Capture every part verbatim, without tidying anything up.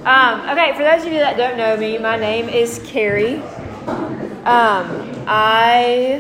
Um, okay, for those of you that don't know me, my name is Carrie. Um, I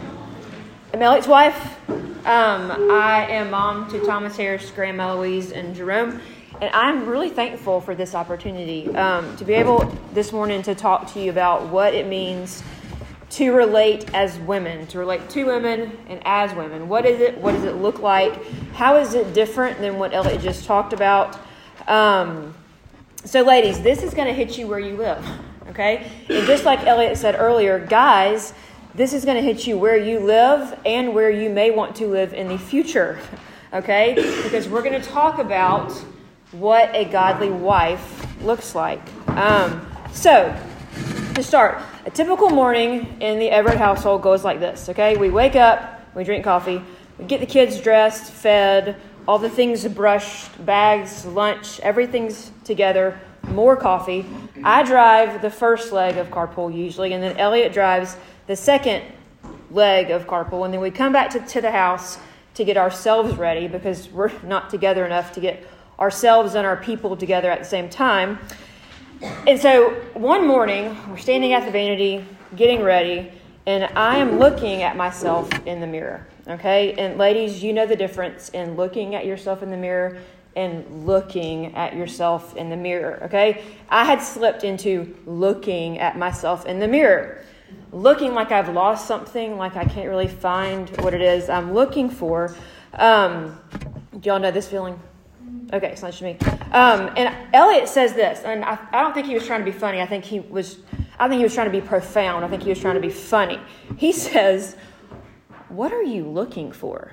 am Elliot's wife. Um, I am mom to Thomas Harris, Grandma Louise, and Jerome. And I'm really thankful for this opportunity um, to be able this morning to talk to you about what it means to relate as women, to relate to women and as women. What is it? What does it look like? How is it different than what Elliot just talked about? Um, so ladies, this is going to hit you where you live, okay? And just like Elliot said earlier, guys, this is going to hit you where you live and where you may want to live in the future, okay? Because we're going to talk about what a godly wife looks like. Um, so, to start, a typical morning in the Everett household goes like this, okay? We wake up, we drink coffee, we get the kids dressed, fed, all the things brushed, bags, lunch, everything's together, more coffee. I drive the first leg of carpool usually, and then Elliot drives the second leg of carpool, and then we come back to, to the house to get ourselves ready because we're not together enough to get ourselves and our people together at the same time. And so one morning, we're standing at the vanity, getting ready, and I am looking at myself in the mirror, okay? And ladies, you know the difference in looking at yourself in the mirror and looking at yourself in the mirror, okay? I had slipped into looking at myself in the mirror, looking like I've lost something, like I can't really find what it is I'm looking for. Um, do y'all know this feeling? Okay, it's not just me. Um, and Elliot says this, and I, I don't think he was trying to be funny. I think he was. I think he was trying to be profound. I think he was trying to be funny. He says, "What are you looking for?"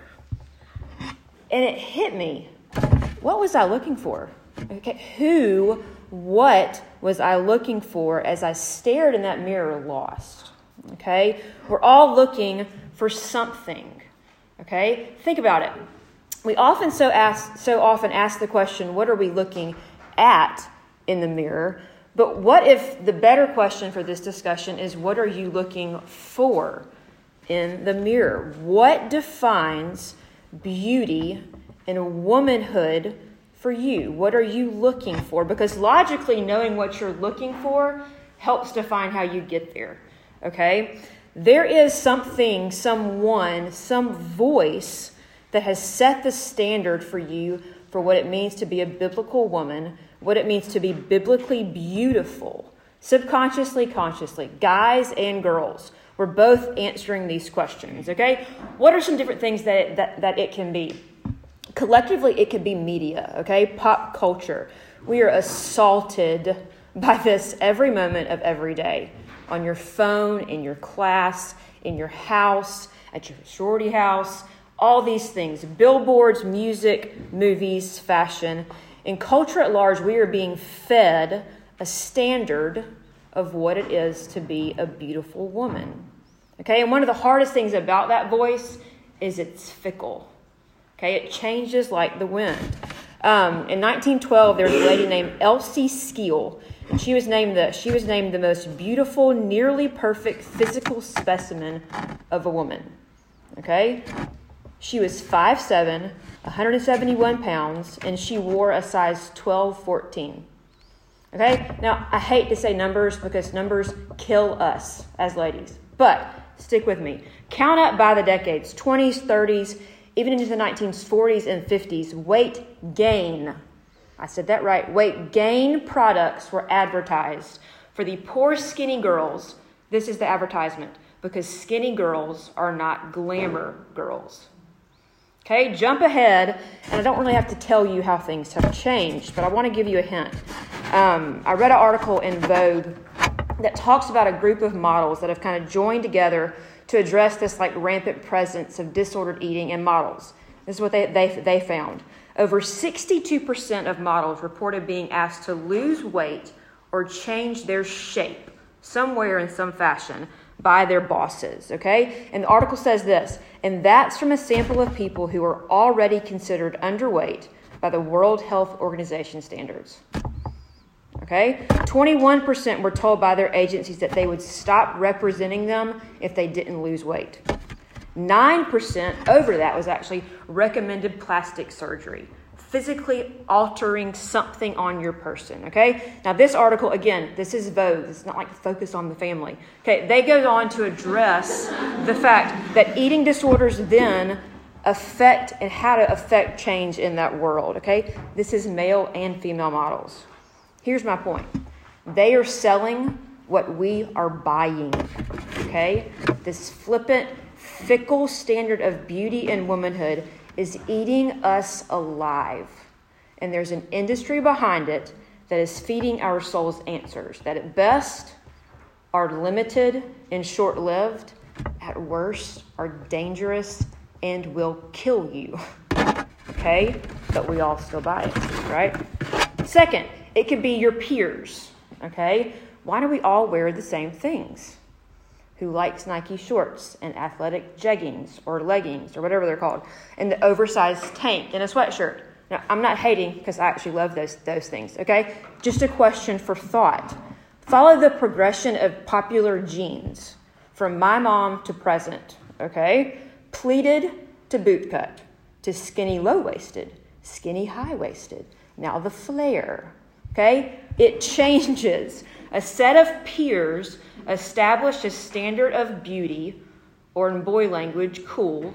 And it hit me. What was I looking for? Okay, who, what was I looking for as I stared in that mirror, lost? Okay, we're all looking for something. Okay, think about it. We often so ask, so often ask the question, what are we looking at in the mirror? But what if the better question for this discussion is, what are you looking for in the mirror? What defines beauty and womanhood for you? What are you looking for? Because logically, knowing what you're looking for helps define how you get there, okay? There is something, someone, some voice that has set the standard for you for what it means to be a biblical woman, what it means to be biblically beautiful, subconsciously, consciously, guys and girls. We're both answering these questions, okay? What are some different things that it, that, that it can be? Collectively, it could be media, okay? Pop culture. We are assaulted by this every moment of every day. On your phone, in your class, in your house, at your sorority house, all these things, billboards, music, movies, fashion. In culture at large, we are being fed a standard of what it is to be a beautiful woman. Okay, and one of the hardest things about that voice is it's fickle. Okay, it changes like the wind. Um, in nineteen twelve, there was a lady named Elsie Skeel, and she was named the she was named the most beautiful, nearly perfect physical specimen of a woman. Okay. She was five foot seven, one hundred seventy-one pounds, and she wore a size twelve fourteen. Okay? Now, I hate to say numbers because numbers kill us as ladies. But stick with me. Count up by the decades, twenties, thirties, even into the nineteen forties and fifties, weight gain. I said that right. Weight gain products were advertised for the poor skinny girls. This is the advertisement because skinny girls are not glamour girls. Okay, jump ahead, and I don't really have to tell you how things have changed, but I want to give you a hint. Um, I read an article in Vogue that talks about a group of models that have kind of joined together to address this like rampant presence of disordered eating in models. This is what they, they, they found. Over sixty-two percent of models reported being asked to lose weight or change their shape somewhere in some fashion by their bosses, okay? And the article says this, and that's from a sample of people who are already considered underweight by the World Health Organization standards, okay? twenty-one percent were told by their agencies that they would stop representing them if they didn't lose weight. nine percent over that was actually recommended plastic surgery. physically altering something on your person, okay? Now, this article, again, this is Vogue. It's not like focus on the family. Okay, they go on to address the fact that eating disorders then affect and how to affect change in that world, okay? This is male and female models. Here's my point. They are selling what we are buying, okay? This flippant, fickle standard of beauty and womanhood is eating us alive. And there's an industry behind it that is feeding our souls answers that at best are limited and short-lived, at worst are dangerous and will kill you. Okay? But we all still buy it, right? Second, it could be your peers. Okay? Why do we all wear the same things? Who likes Nike shorts and athletic jeggings or leggings or whatever they're called, and the oversized tank and a sweatshirt? Now, I'm not hating because I actually love those those things, okay? Just a question for thought. Follow the progression of popular jeans from my mom to present, okay? Pleated to bootcut, to skinny low-waisted, skinny high-waisted, now the flare, okay? It changes. A set of peers establish a standard of beauty, or in boy language, cool,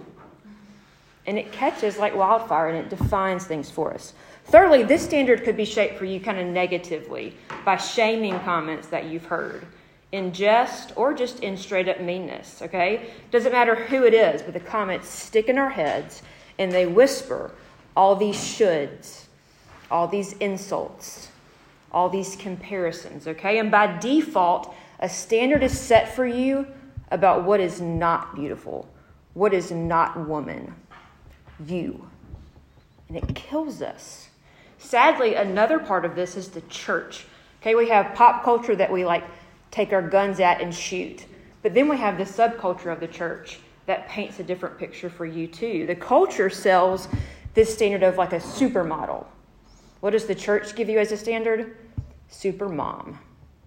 and it catches like wildfire and it defines things for us. Thirdly, this standard could be shaped for you kind of negatively by shaming comments that you've heard in jest or just in straight up meanness, okay? Doesn't matter who it is, but the comments stick in our heads and they whisper all these shoulds, all these insults, all these comparisons, okay? And by default, a standard is set for you about what is not beautiful, what is not woman, you. And it kills us. Sadly, another part of this is the church. Okay, we have pop culture that we like take our guns at and shoot. But then we have the subculture of the church that paints a different picture for you too. The culture sells this standard of like a supermodel. What does the church give you as a standard? Super mom.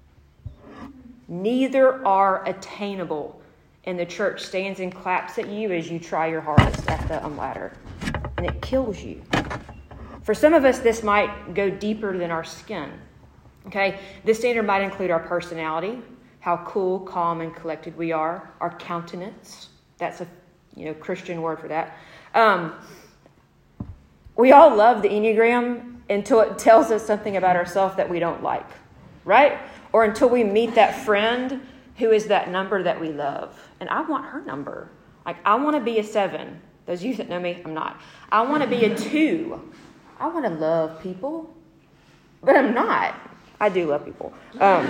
Neither are attainable. And the church stands and claps at you as you try your hardest at the um, ladder. And it kills you. For some of us, this might go deeper than our skin. Okay? This standard might include our personality, how cool, calm, and collected we are, our countenance. That's a you know Christian word for that. Um, we all love the Enneagram until it tells us something about ourselves that we don't like, right? Or until we meet that friend who is that number that we love. And I want her number. Like, I want to be a seven. Those of you that know me, I'm not. I want to be a two. I want to love people. But I'm not. I do love people. Um,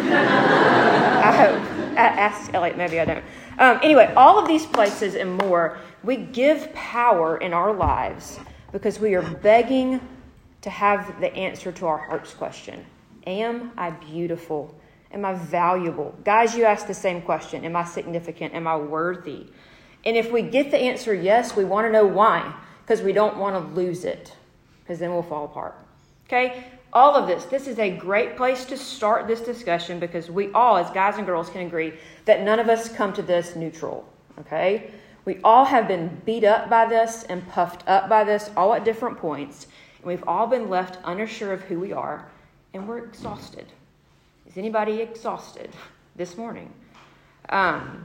I hope. I ask Elliot, maybe I don't. Um, anyway, all of these places and more, we give power in our lives because we are begging to have the answer to our heart's question. Am I beautiful? Am I valuable? Guys, you ask the same question. Am I significant? Am I worthy? And if we get the answer yes, we want to know why. Because we don't want to lose it. Because then we'll fall apart. Okay? All of this. This is a great place to start this discussion because we all, as guys and girls, can agree that none of us come to this neutral. Okay? We all have been beat up by this and puffed up by this all at different points. And we've all been left unsure of who we are. And we're exhausted. Is anybody exhausted this morning? Um,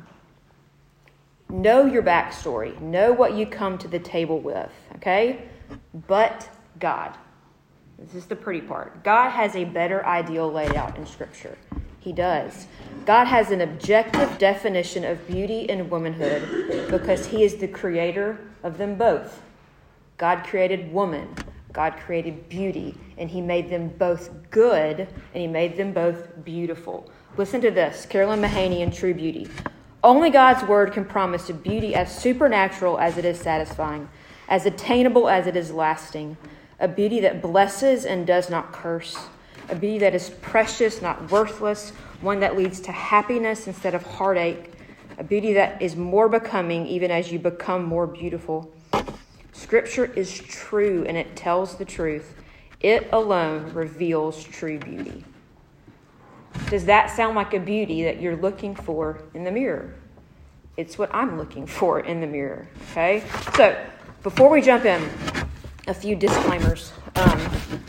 know your backstory. Know what you come to the table with, okay? But God. This is the pretty part. God has a better ideal laid out in Scripture. He does. God has an objective definition of beauty and womanhood because He is the creator of them both. God created woman. God created beauty, and He made them both good, and He made them both beautiful. Listen to this, Carolyn Mahaney in True Beauty. Only God's word can promise a beauty as supernatural as it is satisfying, as attainable as it is lasting, a beauty that blesses and does not curse, a beauty that is precious, not worthless, one that leads to happiness instead of heartache, a beauty that is more becoming even as you become more beautiful. Scripture is true and it tells the truth. It alone reveals true beauty. Does that sound like a beauty that you're looking for in the mirror? It's what I'm looking for in the mirror. Okay? So, before we jump in, a few disclaimers. Um,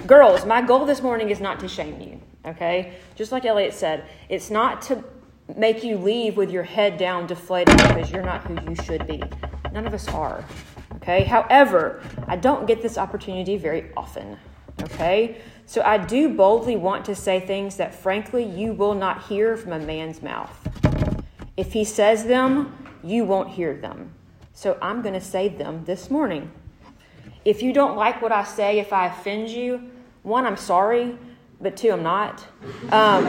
girls, my goal this morning is not to shame you, okay? Just like Elliot said, it's not to make you leave with your head down deflated because you're not who you should be. None of us are, okay? However, I don't get this opportunity very often, okay? So I do boldly want to say things that, frankly, you will not hear from a man's mouth. If he says them, you won't hear them. So I'm going to say them this morning. If you don't like what I say, if I offend you, one, I'm sorry, but two, I'm not. Um,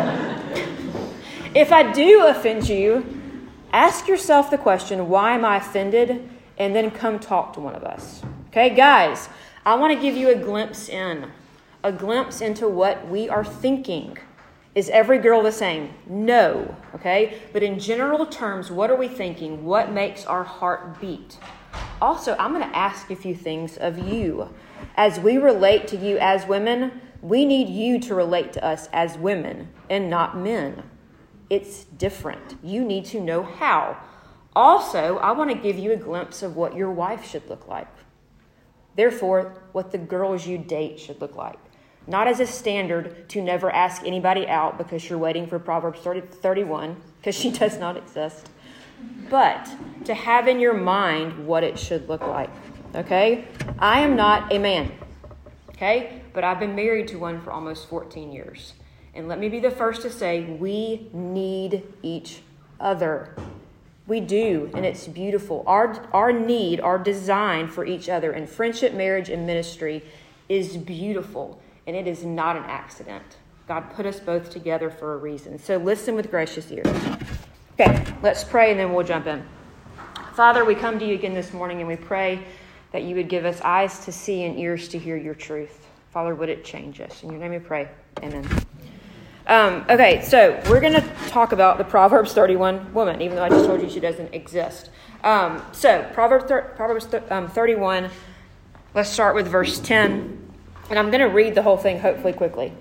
if I do offend you, ask yourself the question, why am I offended? And then come talk to one of us. Okay, guys, I want to give you a glimpse in, a glimpse into what we are thinking. Is every girl the same? No, okay? But in general terms, what are we thinking? What makes our heart beat? Also, I'm going to ask a few things of you. As we relate to you as women, we need you to relate to us as women and not men. It's different. You need to know how. Also, I want to give you a glimpse of what your wife should look like. Therefore, what the girls you date should look like. Not as a standard to never ask anybody out because you're waiting for Proverbs thirty, thirty-one, because she does not exist. But to have in your mind what it should look like, okay? I am not a man, okay? But I've been married to one for almost fourteen years. And let me be the first to say, we need each other. We do, and it's beautiful. Our, our need, our design for each other in friendship, marriage, and ministry is beautiful. And it is not an accident. God put us both together for a reason. So listen with gracious ears. Okay, let's pray and then we'll jump in. Father, we come to you again this morning and we pray that you would give us eyes to see and ears to hear your truth. Father, would it change us? In your name we pray. Amen. Um, okay, so we're going to talk about the Proverbs thirty-one woman, even though I just told you she doesn't exist. Um, so Proverbs, thir- Proverbs th- um, thirty-one, let's start with verse ten. And I'm going to read the whole thing, hopefully quickly.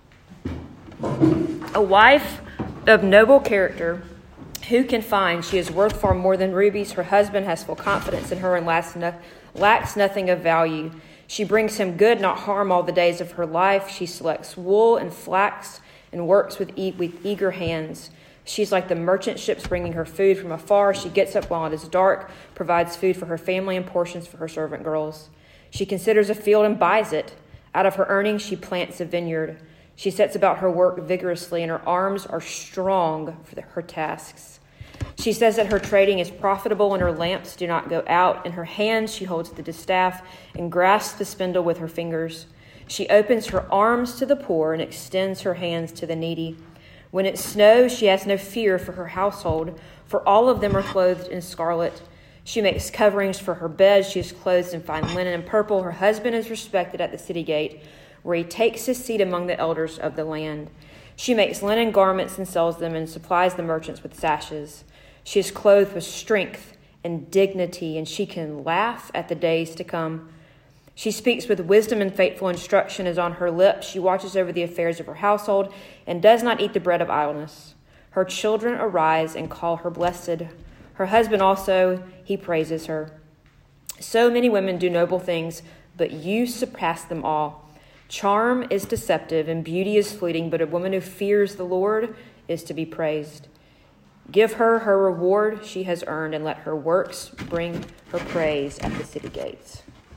A wife of noble character, who can find? She is worth far more than rubies. Her husband has full confidence in her and lacks, no, lacks nothing of value. She brings him good, not harm, all the days of her life. She selects wool and flax and works with, e- with eager hands. She's like the merchant ships bringing her food from afar. She gets up while it is dark, provides food for her family and portions for her servant girls. She considers a field and buys it. Out of her earnings, she plants a vineyard. She sets about her work vigorously, and her arms are strong for the, her tasks. She says that her trading is profitable, and her lamps do not go out. In her hands, she holds the distaff and grasps the spindle with her fingers. She opens her arms to the poor and extends her hands to the needy. When it snows, she has no fear for her household, for all of them are clothed in scarlet. She makes coverings for her bed. She is clothed in fine linen and purple. Her husband is respected at the city gate, where he takes his seat among the elders of the land. She makes linen garments and sells them and supplies the merchants with sashes. She is clothed with strength and dignity, and she can laugh at the days to come. She speaks with wisdom, and faithful instruction is on her lips. She watches over the affairs of her household and does not eat the bread of idleness. Her children arise and call her blessed. Her husband also, he praises her. So many women do noble things, but you surpass them all. Charm is deceptive and beauty is fleeting, but a woman who fears the Lord is to be praised. Give her her reward she has earned, and let her works bring her praise at the city gates.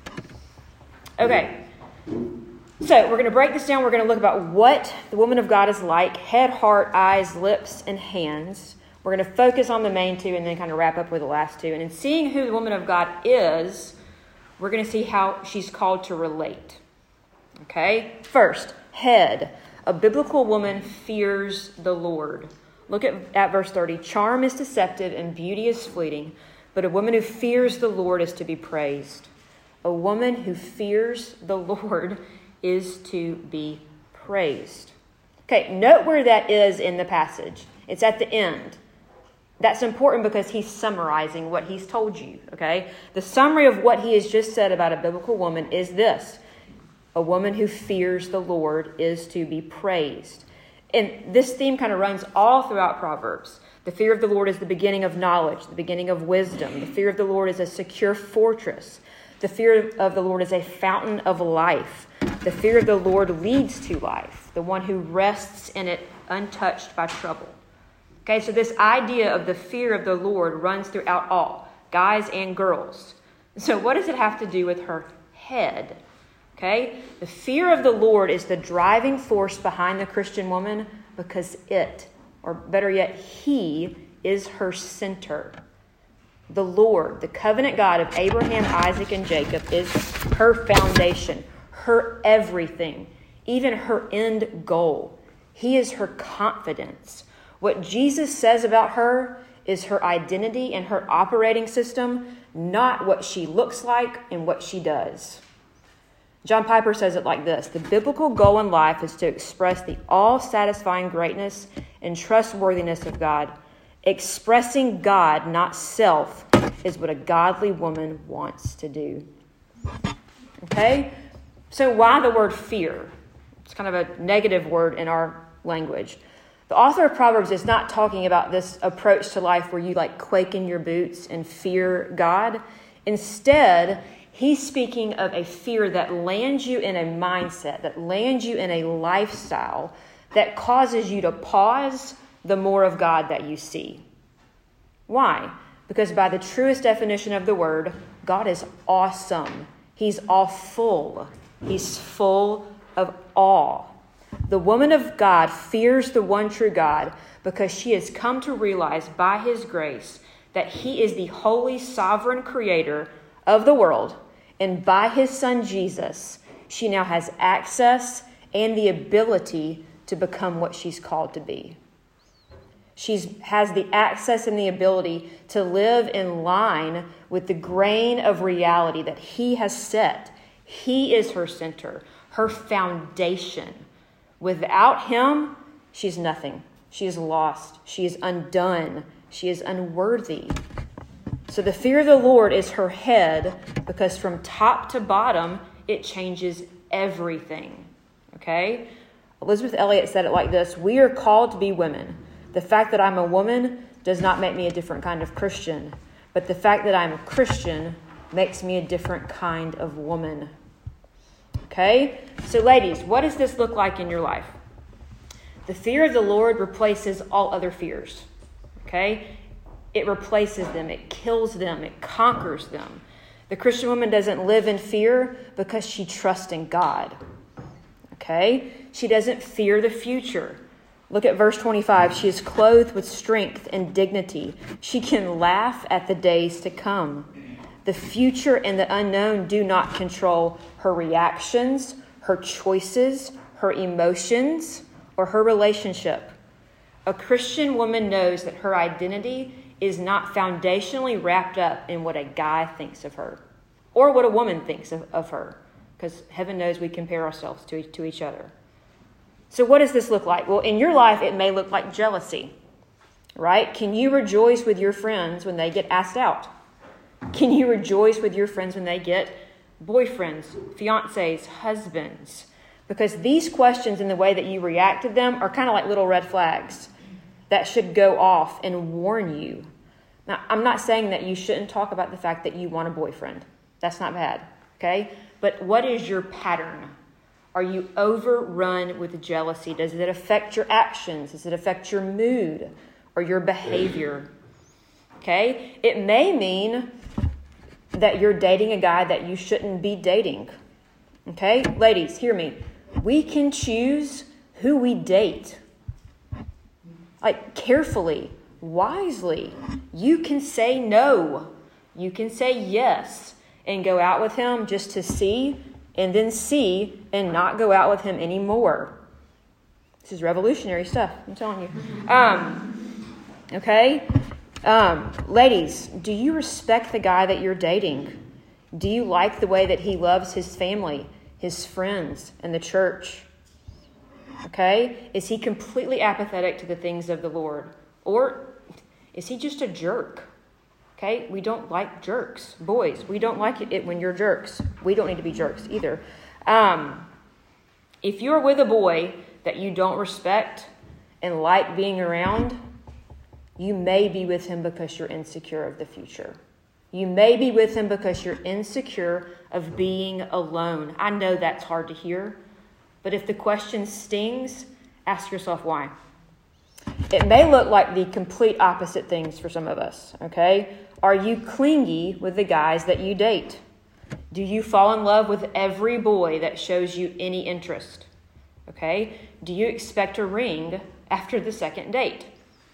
Okay, so we're going to break this down. We're going to look about what the woman of God is like: head, heart, eyes, lips, and hands. We're going to focus on the main two and then kind of wrap up with the last two. And in seeing who the woman of God is, we're going to see how she's called to relate. Okay? First, head. A biblical woman fears the Lord. Look at, at verse thirty. Charm is deceptive and beauty is fleeting, but a woman who fears the Lord is to be praised. A woman who fears the Lord is to be praised. Okay, note where that is in the passage. It's at the end. That's important because he's summarizing what he's told you, okay? The summary of what he has just said about a biblical woman is this: a woman who fears the Lord is to be praised. And this theme kind of runs all throughout Proverbs. The fear of the Lord is the beginning of knowledge, the beginning of wisdom. The fear of the Lord is a secure fortress. The fear of the Lord is a fountain of life. The fear of the Lord leads to life, the one who rests in it untouched by trouble. Okay, so this idea of the fear of the Lord runs throughout all, guys and girls. So what does it have to do with her head? Okay, the fear of the Lord is the driving force behind the Christian woman because it, or better yet, he, is her center. The Lord, the covenant God of Abraham, Isaac, and Jacob, is her foundation, her everything, even her end goal. He is her confidence. What Jesus says about her is her identity and her operating system, not what she looks like and what she does. John Piper says it like this: the biblical goal in life is to express the all-satisfying greatness and trustworthiness of God. Expressing God, not self, is what a godly woman wants to do. Okay? So why the word fear? It's kind of a negative word in our language. The author of Proverbs is not talking about this approach to life where you like quake in your boots and fear God. Instead, he's speaking of a fear that lands you in a mindset, that lands you in a lifestyle that causes you to pause the more of God that you see. Why? Because by the truest definition of the word, God is awesome. He's awful. He's full of awe. The woman of God fears the one true God because she has come to realize by his grace that he is the holy, sovereign creator of the world. And by his son Jesus, she now has access and the ability to become what she's called to be. She has the access and the ability to live in line with the grain of reality that he has set. He is her center, her foundation. Without him, she's nothing. She is lost. She is undone. She is unworthy. So the fear of the Lord is her head because from top to bottom, it changes everything. Okay? Elizabeth Elliot said it like this: we are called to be women. The fact that I'm a woman does not make me a different kind of Christian, but the fact that I'm a Christian makes me a different kind of woman. Okay? So ladies, what does this look like in your life? The fear of the Lord replaces all other fears. Okay? It replaces them. It kills them. It conquers them. The Christian woman doesn't live in fear because she trusts in God. Okay? She doesn't fear the future. Look at verse twenty-five. She is clothed with strength and dignity. She can laugh at the days to come. The future and the unknown do not control her reactions, her choices, her emotions, or her relationship. A Christian woman knows that her identity is not foundationally wrapped up in what a guy thinks of her or what a woman thinks of, of her, because heaven knows we compare ourselves to, to each other. So what does this look like? Well, in your life, it may look like jealousy, right? Can you rejoice with your friends when they get asked out? Can you rejoice with your friends when they get boyfriends, fiancés, husbands? Because these questions and the way that you react to them are kind of like little red flags that should go off and warn you. Now, I'm not saying that you shouldn't talk about the fact that you want a boyfriend. That's not bad, okay? But what is your pattern? Are you overrun with jealousy? Does it affect your actions? Does it affect your mood or your behavior? Okay? It may mean that you're dating a guy that you shouldn't be dating. Okay? Ladies, hear me. We can choose who we date. Like, carefully, wisely. You can say no. You can say yes and go out with him just to see and then see and not go out with him anymore. This is revolutionary stuff, I'm telling you. Um, okay? Um, ladies, do you respect the guy that you're dating? Do you like the way that he loves his family, his friends, and the church? Okay? Is he completely apathetic to the things of the Lord? Or is he just a jerk? Okay? We don't like jerks. Boys, we don't like it when you're jerks. We don't need to be jerks either. Um, if you're with a boy that you don't respect and like being around, you may be with him because you're insecure of the future. You may be with him because you're insecure of being alone. I know that's hard to hear, but if the question stings, ask yourself why. It may look like the complete opposite things for some of us, okay? Are you clingy with the guys that you date? Do you fall in love with every boy that shows you any interest? Okay? Do you expect a ring after the second date?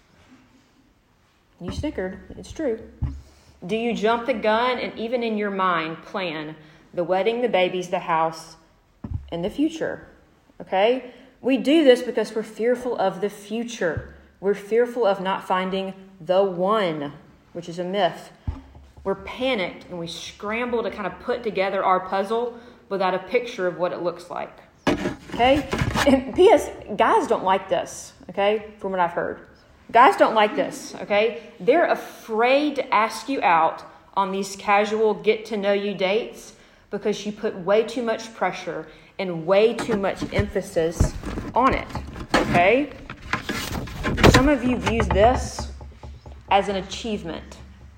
You snickered. It's true. Do you jump the gun and even in your mind plan the wedding, the babies, the house, and the future? Okay? We do this because we're fearful of the future. We're fearful of not finding the one, which is a myth. We're panicked and we scramble to kind of put together our puzzle without a picture of what it looks like. Okay? And P S, guys don't like this, okay, from what I've heard. Guys don't like this, okay? They're afraid to ask you out on these casual get-to-know-you dates because you put way too much pressure and way too much emphasis on it, okay? Some of you view this as an achievement,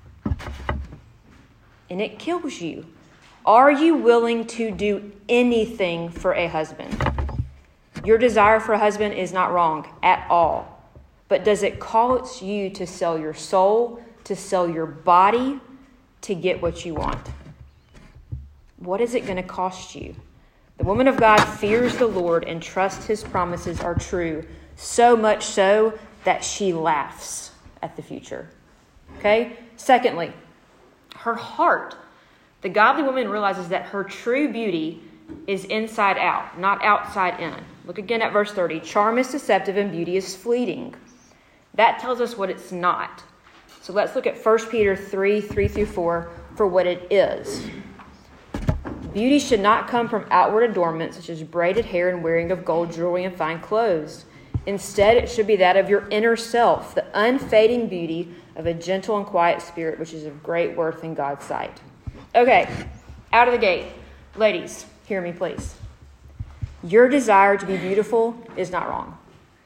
and it kills you. Are you willing to do anything for a husband? Your desire for a husband is not wrong at all. But does it cause you to sell your soul, to sell your body, to get what you want? What is it going to cost you? The woman of God fears the Lord and trusts his promises are true, so much so that she laughs at the future. Okay? Secondly, her heart. The godly woman realizes that her true beauty is inside out, not outside in. Look again at verse thirty. Charm is deceptive and beauty is fleeting. That tells us what it's not. So let's look at First Peter three, three through four for what it is. Beauty should not come from outward adornment, such as braided hair and wearing of gold jewelry and fine clothes. Instead, it should be that of your inner self, the unfading beauty of a gentle and quiet spirit, which is of great worth in God's sight. Okay, out of the gate. Ladies, hear me, please. Your desire to be beautiful is not wrong.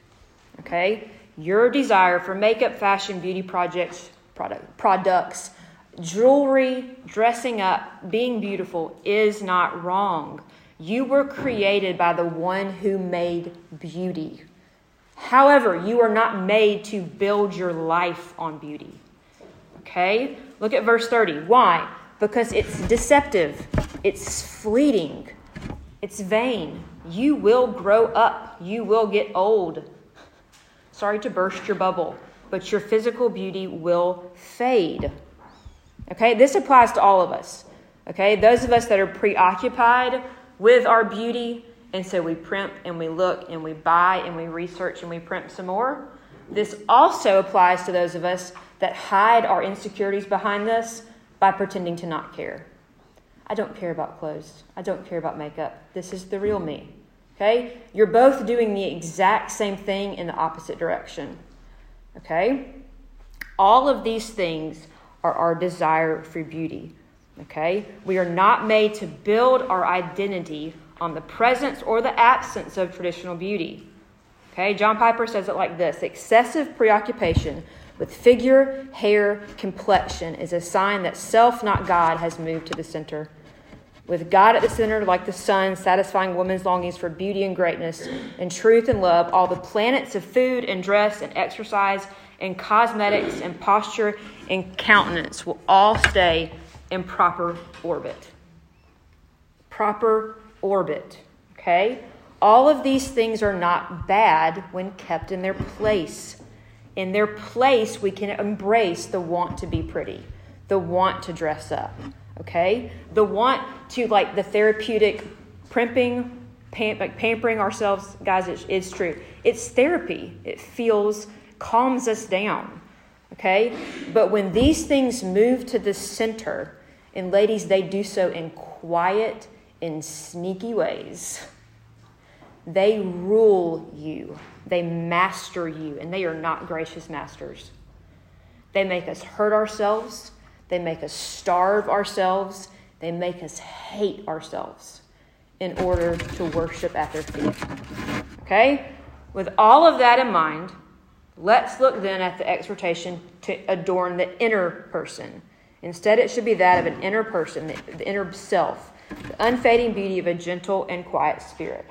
Okay? Your desire for makeup, fashion, beauty projects, product, products, jewelry, dressing up, being beautiful is not wrong. You were created by the one who made beauty. However, you are not made to build your life on beauty. Okay? Look at verse thirty. Why? Because it's deceptive. It's fleeting. It's vain. You will grow up. You will get old. Sorry to burst your bubble, but your physical beauty will fade. Okay? This applies to all of us. Okay? Those of us that are preoccupied with our beauty, and so we primp and we look and we buy and we research and we primp some more. This also applies to those of us that hide our insecurities behind this by pretending to not care. I don't care about clothes. I don't care about makeup. This is the real me. Okay? You're both doing the exact same thing in the opposite direction. Okay? All of these things are our desire for beauty. Okay? We are not made to build our identity on the presence or the absence of traditional beauty. Okay? John Piper says it like this: excessive preoccupation with figure, hair, complexion is a sign that self, not God, has moved to the center. With God at the center, like the sun, satisfying woman's longings for beauty and greatness and truth and love, all the planets of food and dress and exercise and cosmetics and posture and countenance will all stay in proper orbit. Proper orbit. Okay? All of these things are not bad when kept in their place. In their place, we can embrace the want to be pretty, the want to dress up. Okay? The want to, like, the therapeutic primping, pam- like pampering ourselves. Guys, it's, it's true. It's therapy. It feels, calms us down. Okay? But when these things move to the center, and ladies, they do so in quiet, in sneaky ways, they rule you. They master you, and they are not gracious masters. They make us hurt ourselves. They make us starve ourselves. They make us hate ourselves in order to worship at their feet. Okay? With all of that in mind, let's look then at the exhortation to adorn the inner person Instead, it should be that of an inner person, the, the inner self, the unfading beauty of a gentle and quiet spirit.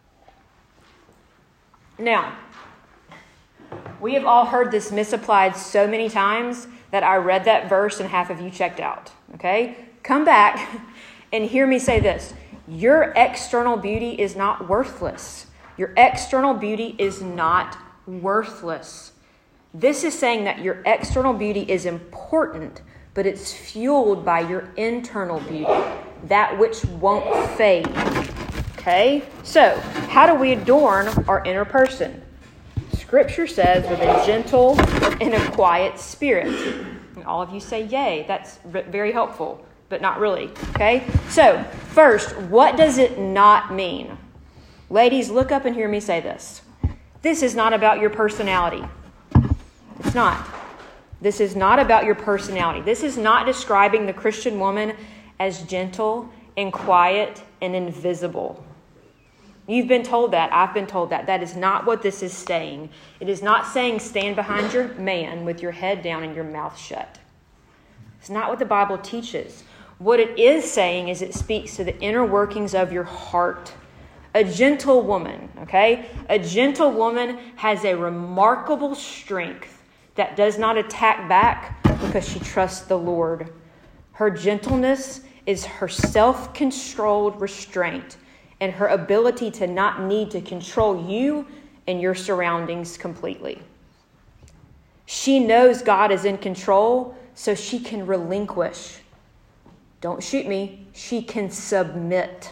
Now, we have all heard this misapplied so many times that I read that verse and half of you checked out. Okay? Come back and hear me say this. Your external beauty is not worthless. Your external beauty is not worthless. This is saying that your external beauty is important, but it's fueled by your internal beauty, that which won't fade. Okay? So, how do we adorn our inner person? Scripture says with a gentle and a quiet spirit. And all of you say, yay, that's very helpful, but not really. Okay? So, first, what does it not mean? Ladies, look up and hear me say this. This is not about your personality. It's not. This is not about your personality. This is not describing the Christian woman as gentle and quiet and invisible. You've been told that. I've been told that. That is not what this is saying. It is not saying stand behind your man with your head down and your mouth shut. It's not what the Bible teaches. What it is saying is it speaks to the inner workings of your heart. A gentle woman, okay? A gentle woman has a remarkable strength that does not attack back because she trusts the Lord. Her gentleness is her self-controlled restraint and her ability to not need to control you and your surroundings completely. She knows God is in control, so she can relinquish. Don't shoot me. She can submit.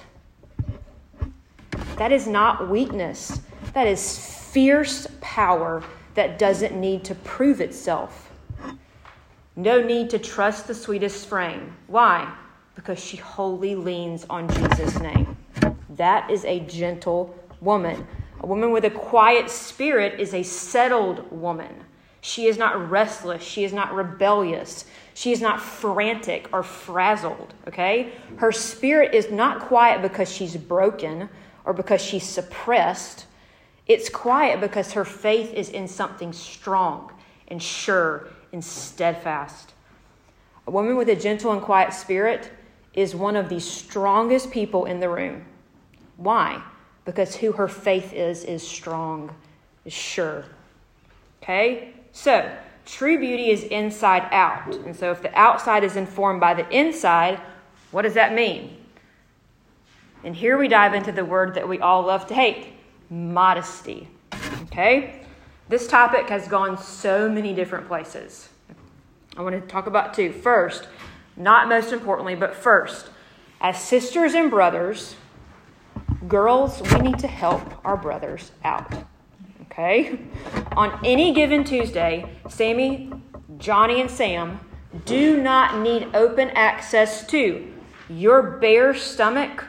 That is not weakness. That is fierce power that doesn't need to prove itself. No need to trust the sweetest frame. Why? Because she wholly leans on Jesus' name. That is a gentle woman. A woman with a quiet spirit is a settled woman. She is not restless. She is not rebellious. She is not frantic or frazzled, okay? Her spirit is not quiet because she's broken or because she's suppressed. It's quiet because her faith is in something strong and sure and steadfast. A woman with a gentle and quiet spirit is one of the strongest people in the room. Why? Because who her faith is, is strong, is sure. Okay? So, true beauty is inside out. And so if the outside is informed by the inside, what does that mean? And here we dive into the word that we all love to hate. Modesty. Okay? This topic has gone so many different places. I want to talk about two. First, not most importantly, but first, as sisters and brothers, girls, we need to help our brothers out. Okay? On any given Tuesday, Sammy, Johnny, and Sam do not need open access to your bare stomach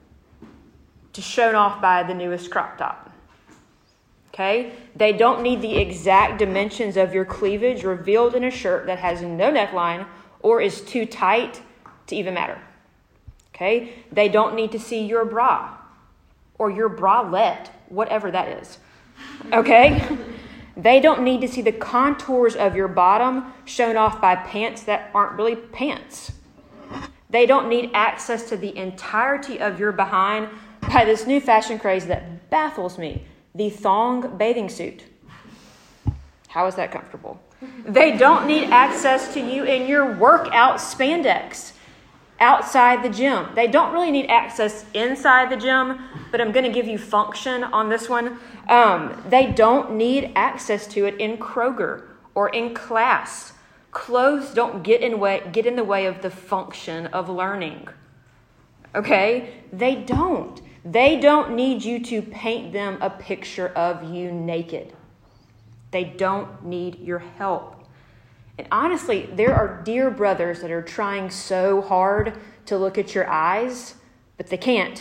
to shown off by the newest crop top. Okay? They don't need the exact dimensions of your cleavage revealed in a shirt that has no neckline or is too tight to even matter. Okay? They don't need to see your bra or your bralette, whatever that is. Okay? They don't need to see the contours of your bottom shown off by pants that aren't really pants. They don't need access to the entirety of your behind by this new fashion craze that baffles me, the thong bathing suit. How is that comfortable? They don't need access to you in your workout spandex outside the gym. They don't really need access inside the gym, but I'm going to give you function on this one. Um, they don't need access to it in Kroger or in class. Clothes don't get in way, get in the way of the function of learning. Okay? They don't. They don't need you to paint them a picture of you naked. They don't need your help. And honestly, there are dear brothers that are trying so hard to look at your eyes, but they can't.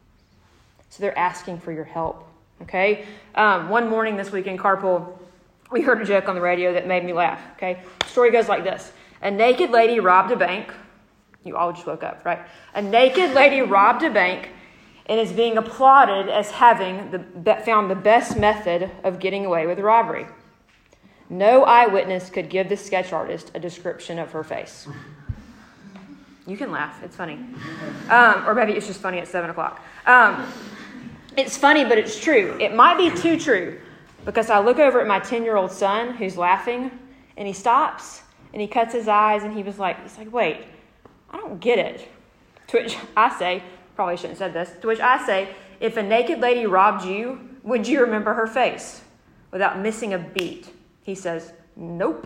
So they're asking for your help. Okay? Um, one morning this week in carpool, we heard a joke on the radio that made me laugh. Okay? The story goes like this. A naked lady robbed a bank. You all just woke up, right? A naked lady robbed a bank and is being applauded as having the, found the best method of getting away with robbery. No eyewitness could give the sketch artist a description of her face. You can laugh. It's funny. Um, or maybe it's just funny at seven o'clock. Um, it's funny, but it's true. It might be too true because I look over at my ten-year-old son who's laughing, and he stops, and he cuts his eyes, and he was like, he's like, wait, I don't get it. To which I say, probably shouldn't have said this, to which I say, if a naked lady robbed you, would you remember her face without missing a beat? He says, nope.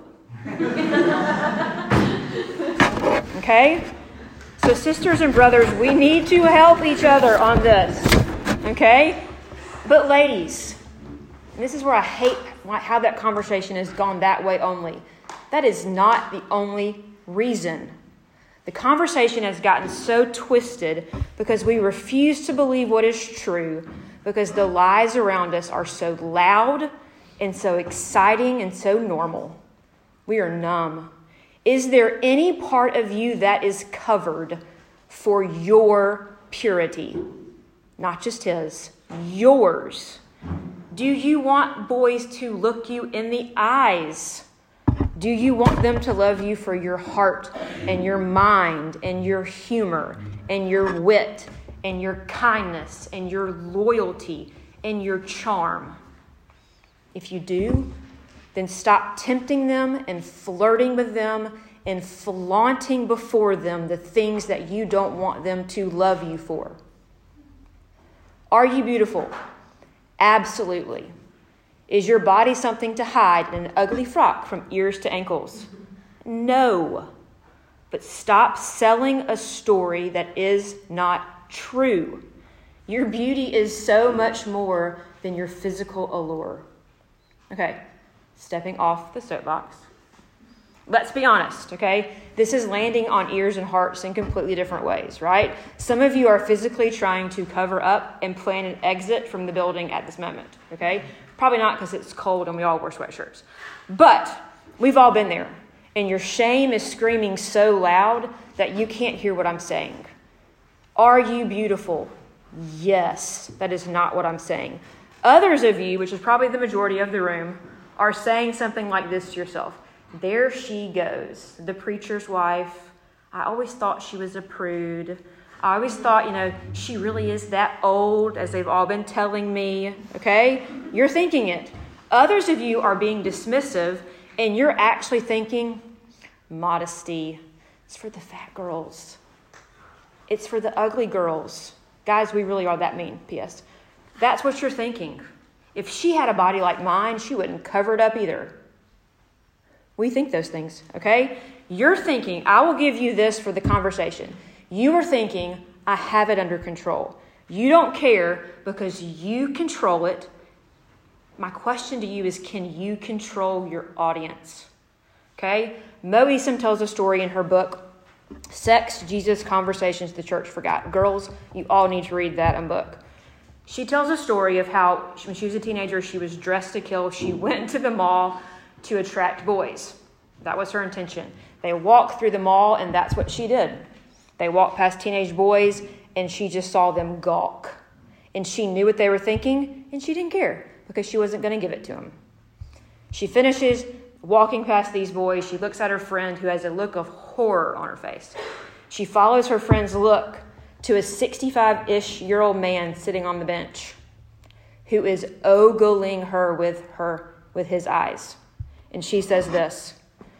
Okay? So sisters and brothers, we need to help each other on this. Okay? But ladies, this is where I hate how that conversation has gone that way only. That is not the only reason. The conversation has gotten so twisted because we refuse to believe what is true, because the lies around us are so loud and so exciting and so normal. We are numb. Is there any part of you that is covered for your purity? Not just his, yours. Do you want boys to look you in the eyes? Do you want them to love you for your heart and your mind and your humor and your wit and your kindness and your loyalty and your charm? If you do, then stop tempting them and flirting with them and flaunting before them the things that you don't want them to love you for. Are you beautiful? Absolutely. Is your body something to hide in an ugly frock from ears to ankles? No. But stop selling a story that is not true. Your beauty is so much more than your physical allure. Okay, stepping off the soapbox. Let's be honest, okay? This is landing on ears and hearts in completely different ways, right? Some of you are physically trying to cover up and plan an exit from the building at this moment, okay? Probably not because it's cold and we all wear sweatshirts. But we've all been there. And your shame is screaming so loud that you can't hear what I'm saying. Are you beautiful? Yes. That is not what I'm saying. Others of you, which is probably the majority of the room, are saying something like this to yourself. There she goes, the preacher's wife. I always thought she was a prude. I always thought, you know, she really is that old, as they've all been telling me, okay? You're thinking it. Others of you are being dismissive, and you're actually thinking, modesty, it's for the fat girls. It's for the ugly girls. Guys, we really are that mean, P S That's what you're thinking. If she had a body like mine, she wouldn't cover it up either. We think those things, okay? You're thinking, I will give you this for the conversation. You are thinking, I have it under control. You don't care because you control it. My question to you is, can you control your audience? Okay? Mo Easom tells a story in her book, Sex, Jesus, Conversations the Church Forgot. Girls, you all need to read that in book. She tells a story of how when she was a teenager, she was dressed to kill. She went to the mall to attract boys. That was her intention. They walked through the mall, and that's what she did. They walked past teenage boys, and she just saw them gawk. And she knew what they were thinking, and she didn't care because she wasn't going to give it to them. She finishes walking past these boys. She looks at her friend who has a look of horror on her face. She follows her friend's look to a sixty-five-ish-year-old man sitting on the bench who is ogling her with her with his eyes. And she says this,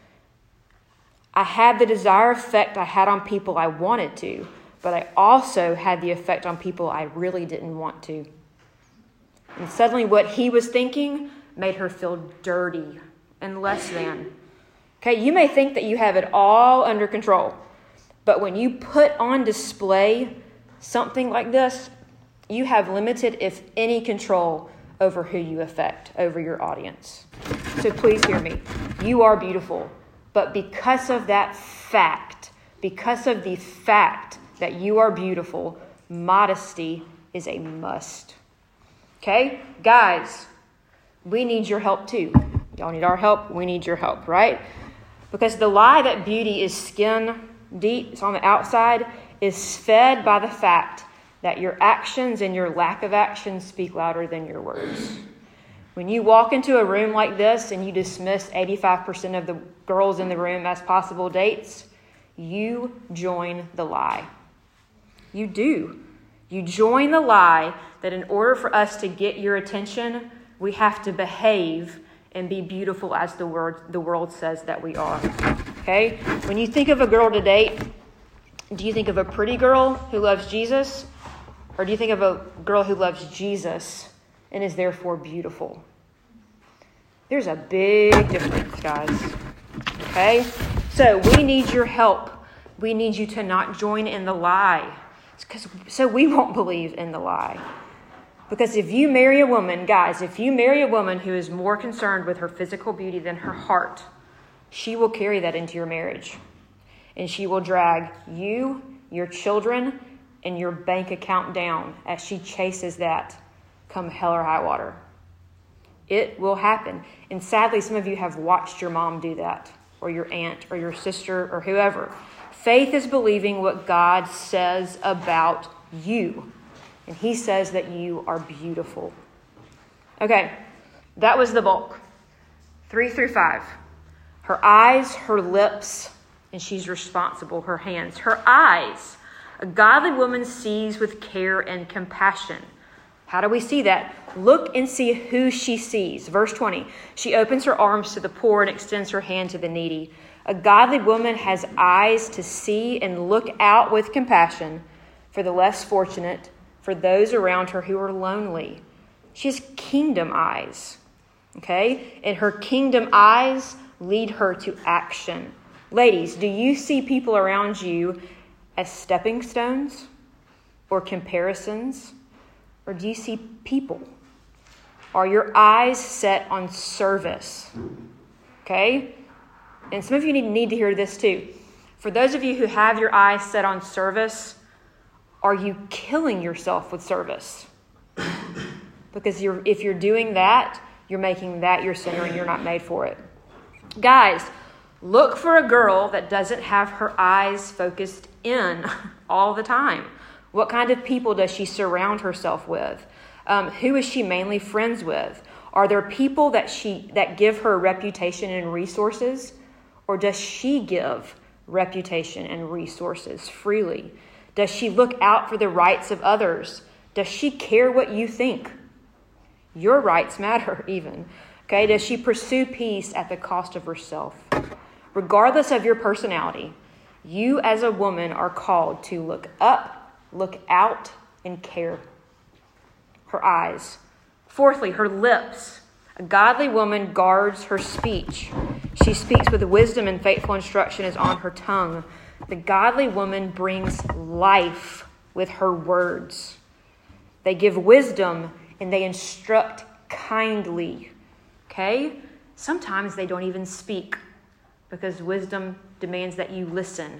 I had the desired effect I had on people I wanted to, but I also had the effect on people I really didn't want to. And suddenly what he was thinking made her feel dirty and less than. Okay, you may think that you have it all under control, but when you put on display something like this, you have limited, if any, control over who you affect, over your audience. So please hear me. You are beautiful. But because of that fact, because of the fact that you are beautiful, modesty is a must. Okay? Guys, we need your help too. Y'all need our help. We need your help, right? Because the lie that beauty is skin deep, it's on the outside, is fed by the fact that your actions and your lack of action speak louder than your words. When you walk into a room like this and you dismiss eighty-five percent of the girls in the room as possible dates, you join the lie. You do. You join the lie that in order for us to get your attention, we have to behave and be beautiful as the world, the world says that we are. Okay? When you think of a girl to date, do you think of a pretty girl who loves Jesus? Or do you think of a girl who loves Jesus and is therefore beautiful? There's a big difference, guys. Okay? So we need your help. We need you to not join in the lie. Because so we won't believe in the lie. Because if you marry a woman, guys, if you marry a woman who is more concerned with her physical beauty than her heart, she will carry that into your marriage. And she will drag you, your children, and your bank account down as she chases that come hell or high water. It will happen. And sadly, some of you have watched your mom do that, or your aunt, or your sister, or whoever. Faith is believing what God says about you. And he says that you are beautiful. Okay, that was the bulk. Three through five. Her eyes, her lips, and she's responsible, her hands. Her eyes. A godly woman sees with care and compassion. How do we see that? Look and see who she sees. Verse twenty. She opens her arms to the poor and extends her hand to the needy. A godly woman has eyes to see and look out with compassion for the less fortunate, for those around her who are lonely. She has kingdom eyes. Okay? And her kingdom eyes lead her to action. Ladies, do you see people around you as stepping stones or comparisons? Or do you see people? Are your eyes set on service? Okay? And some of you need, need to hear this too. For those of you who have your eyes set on service, are you killing yourself with service? Because you're, if you're doing that, you're making that your center and you're not made for it. Guys, look for a girl that doesn't have her eyes focused in all the time. What kind of people does she surround herself with? Um, who is she mainly friends with? Are there people that she that give her reputation and resources? Or does she give reputation and resources freely? Does she look out for the rights of others? Does she care what you think? Your rights matter even. Okay, does she pursue peace at the cost of herself? Regardless of your personality, you as a woman are called to look up, look out, and care. Her eyes. Fourthly, her lips. A godly woman guards her speech. She speaks with wisdom and faithful instruction is on her tongue. The godly woman brings life with her words. They give wisdom and they instruct kindly. Okay? Sometimes they don't even speak because wisdom demands that you listen.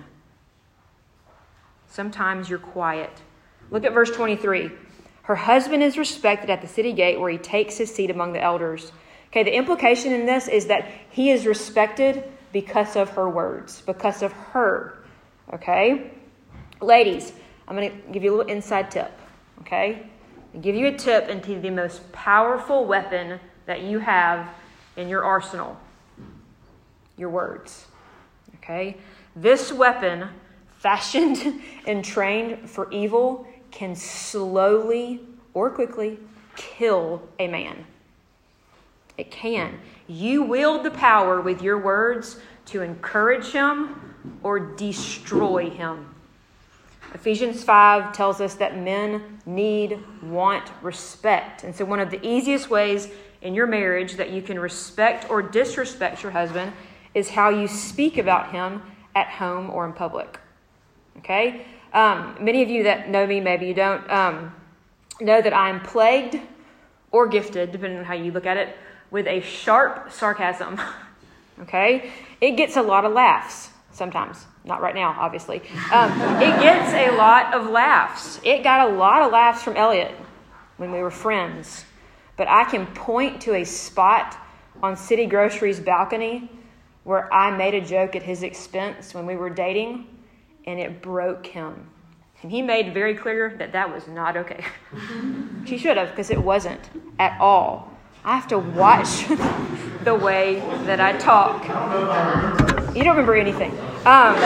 Sometimes you're quiet. Look at verse twenty-three. Her husband is respected at the city gate where he takes his seat among the elders. Okay, the implication in this is that he is respected because of her words, because of her. Okay? Ladies, I'm going to give you a little inside tip. Okay? I'll give you a tip into the most powerful weapon that you have in your arsenal. Your words. Okay? This weapon, fashioned and trained for evil, can slowly or quickly kill a man. It can. You wield the power with your words to encourage him or destroy him. Ephesians five tells us that men need, want, respect. And so one of the easiest ways in your marriage that you can respect or disrespect your husband is how you speak about him at home or in public. Okay? Um, many of you that know me, maybe you don't, um, know that I am plagued or gifted, depending on how you look at it, with a sharp sarcasm. Okay? It gets a lot of laughs sometimes. Not right now, obviously. Um, it gets a lot of laughs. It got a lot of laughs from Elliot when we were friends. But I can point to a spot on City Grocery's balcony where I made a joke at his expense when we were dating, and it broke him. And he made very clear that that was not okay. She should have, because it wasn't at all. I have to watch the way that I talk. You don't remember anything. Um,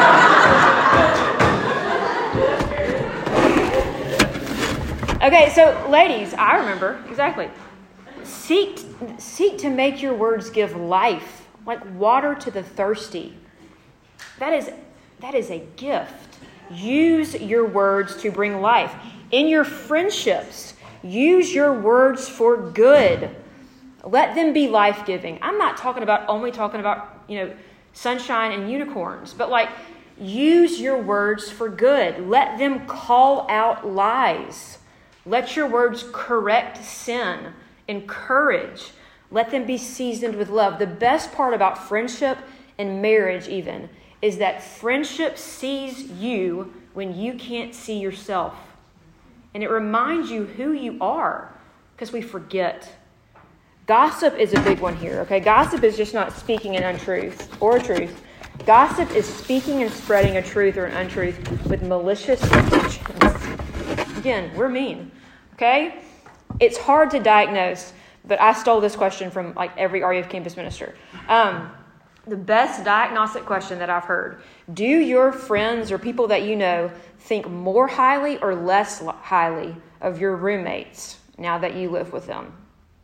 okay, so ladies, I remember exactly. Seek, seek to make your words give life, like water to the thirsty. That is, that is a gift. Use your words to bring life. In your friendships, use your words for good. Let them be life-giving. I'm not talking about only talking about, you know, sunshine and unicorns, but like use your words for good. Let them call out lies. Let your words correct sin, encourage. Let them be seasoned with love. The best part about friendship and marriage even is that friendship sees you when you can't see yourself. And it reminds you who you are, because we forget. Gossip is a big one here, okay? Gossip is just not speaking an untruth or a truth. Gossip is speaking and spreading a truth or an untruth with malicious intentions. Again, we're mean, okay? It's hard to diagnose, but I stole this question from like every R U F campus minister. Um, the best diagnostic question that I've heard: do your friends or people that you know think more highly or less highly of your roommates now that you live with them?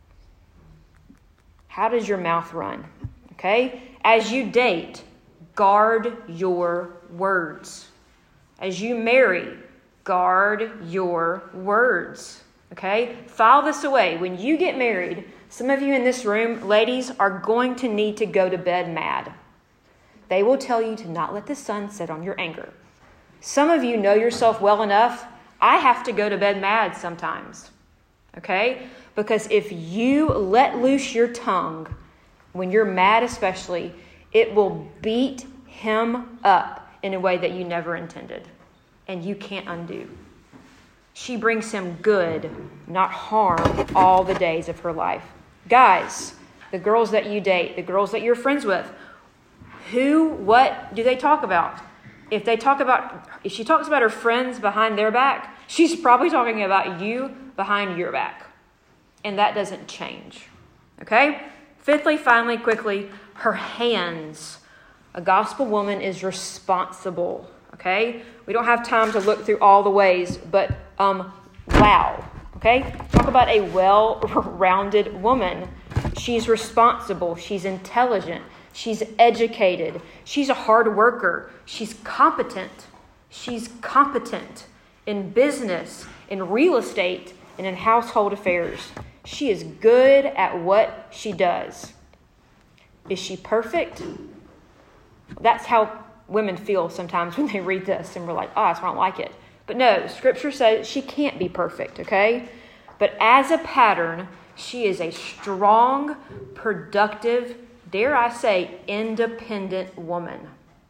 How does your mouth run? Okay? As you date, guard your words. As you marry, guard your words. Okay? File this away. When you get married, some of you in this room, ladies, are going to need to go to bed mad. They will tell you to not let the sun set on your anger. Some of you know yourself well enough. I have to go to bed mad sometimes. Okay? Because if you let loose your tongue, when you're mad especially, it will beat him up in a way that you never intended. And you can't undo. She brings him good, not harm, all the days of her life. Guys, the girls that you date, the girls that you're friends with, who, what do they talk about? If they talk about, if she talks about her friends behind their back, she's probably talking about you behind your back. And that doesn't change. Okay? Fifthly, finally, quickly, her hands. A gospel woman is responsible. Okay? We don't have time to look through all the ways, but um, wow. Okay? Talk about a well-rounded woman. She's responsible. She's intelligent. She's educated. She's a hard worker. She's competent. She's competent in business, in real estate, and in household affairs. She is good at what she does. Is she perfect? That's how women feel sometimes when they read this and we're like, oh, I don't like it. But no, Scripture says she can't be perfect, okay? But as a pattern, she is a strong, productive, dare I say, independent woman.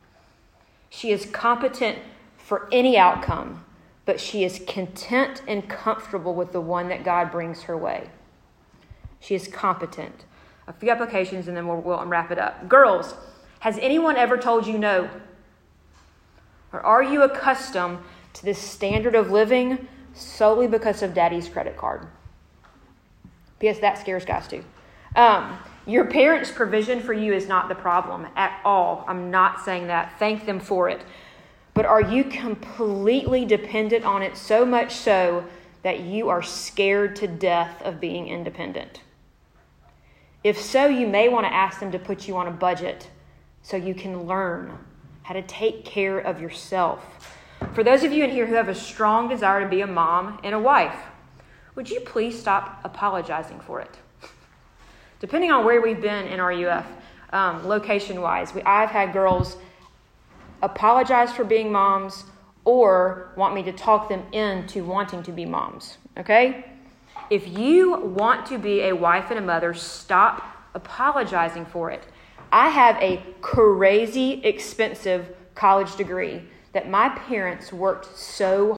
She is competent for any outcome, but she is content and comfortable with the one that God brings her way. She is competent. A few applications and then we'll, we'll wrap it up. Girls, has anyone ever told you no? Or are you accustomed to this standard of living solely because of daddy's credit card? Because that scares guys too. Um, your parents' provision for you is not the problem at all. I'm not saying that. Thank them for it. But are you completely dependent on it, so much so that you are scared to death of being independent? If so, you may want to ask them to put you on a budget so you can learn how to take care of yourself. For those of you in here who have a strong desire to be a mom and a wife, would you please stop apologizing for it? Depending on where we've been in R U F, um, location-wise, we, I've had girls apologize for being moms or want me to talk them into wanting to be moms, okay? If you want to be a wife and a mother, stop apologizing for it. I have a crazy expensive college degree that my parents worked so